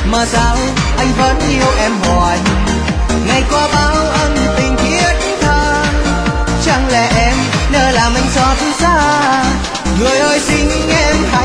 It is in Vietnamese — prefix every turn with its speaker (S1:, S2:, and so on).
S1: mà sao anh vẫn yêu em hoài. Ngày qua bao ân tình thiết tha, chẳng lẽ em nỡ làm anh xót xa. Người ơi xin em